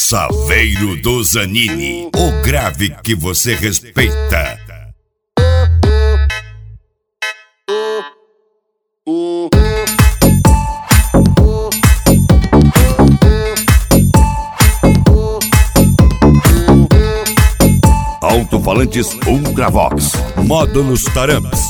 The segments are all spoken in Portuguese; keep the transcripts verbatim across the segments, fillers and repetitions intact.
Saveiro do Zanini, o grave que você respeita. Alto-falantes Ultravox, módulos Taramps.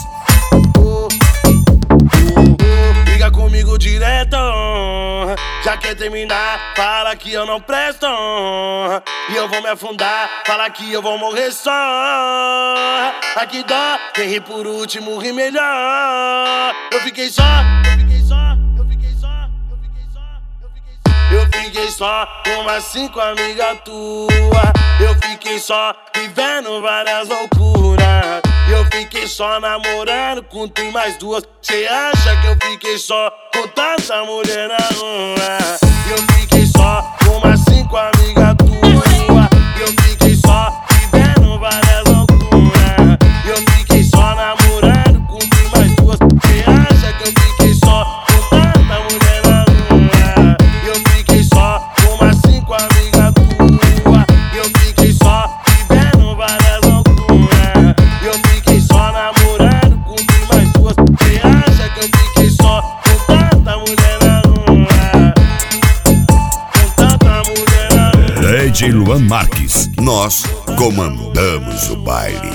Liga comigo direto, já quer terminar, fala que eu não presto. E eu vou me afundar, fala que eu vou morrer só. Aqui dó, quem ri por último ri melhor. Eu fiquei só, eu fiquei só, eu fiquei só, eu fiquei só, eu fiquei só. Eu fiquei só com umas cinco amigas tuas. Eu fiquei só vivendo várias loucuras. Eu fiquei só namorando com tu e mais duas. Cê acha que eu fiquei só com tanta mulher na rua? Eu fiquei só com umas cinco amigas tuas. Eu fiquei só vivendo várias loucuras. Eu fiquei só namorando com tu e mais duas. Cê acha que eu fiquei só com tanta mulher na rua? Eu fiquei só com umas cinco amigas tuas. Eu fiquei só vivendo várias loucuras. Eu fiquei só namorando com tu e mais duas. Cê acha que eu fiquei só com tanta mulher na rua? Com tanta mulher na rua. D J Luan Marques, nós comandamos o baile.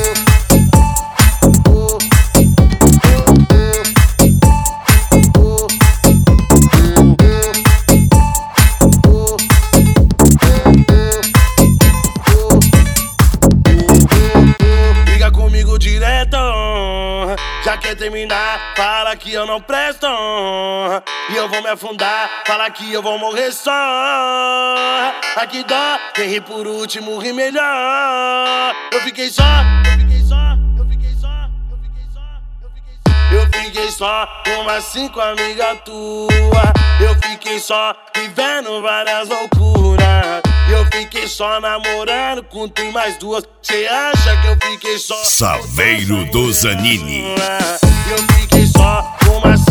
Liga comigo direto, já quer terminar, fala que eu não presto. E eu vou me afundar, fala que eu vou morrer só. Aqui dó, quem ri por último ri melhor. Eu fiquei só, eu fiquei só, eu fiquei só, eu fiquei só, eu fiquei só. Eu fiquei só com umas cinco amigas tuas. Eu fiquei só vivendo várias loucuras. Eu fiquei só namorando com tu e mais duas. Cê acha que eu fiquei só? Saveiro do Zanini. Eu fiquei só com umas